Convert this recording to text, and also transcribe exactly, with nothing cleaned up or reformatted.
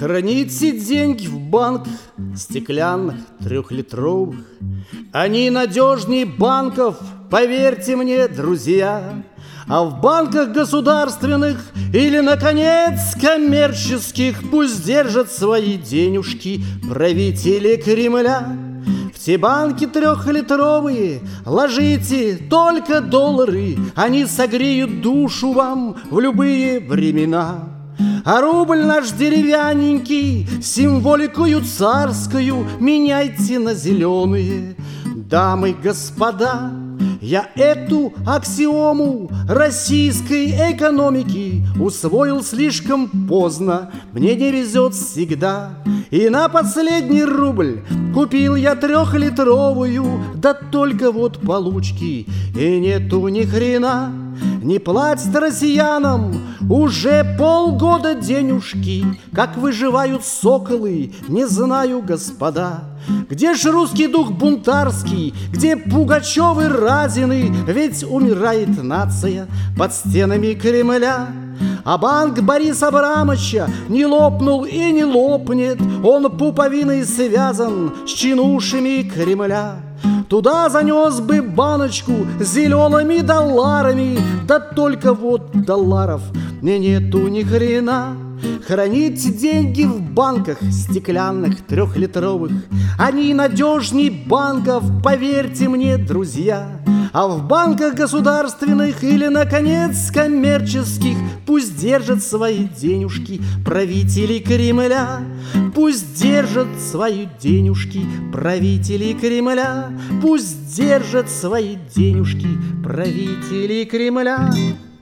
Храните деньги в банках стеклянных трехлитровых. Они надежнее банков, поверьте мне, друзья. А в банках государственных или, наконец, коммерческих пусть держат свои денежки правители Кремля. В те банки трехлитровые ложите только доллары, они согреют душу вам в любые времена. А рубль наш деревянненький, символикую царскую меняйте на зеленые. Дамы и господа, я эту аксиому российской экономики усвоил слишком поздно, мне не везет всегда. И на последний рубль купил я трехлитровую, да только вот получки и нету ни хрена. Не платят россиянам уже полгода денежки. Как выживают соколы, не знаю, господа. Где ж русский дух бунтарский, где Пугачевы, Разины? Ведь умирает нация под стенами Кремля. А банк Бориса Абрамовича не лопнул и не лопнет, он пуповиной связан с чинушами Кремля. Туда занес бы баночку с зелеными долларами, да только вот долларов мне нету ни хрена. Храните деньги в банках стеклянных трехлитровых, они надежней банков, поверьте мне, друзья. А в банках государственных или, наконец, коммерческих пусть держат свои денежки правители Кремля. Пусть держат свои денежки правители Кремля. Пусть держат свои денежки правители Кремля.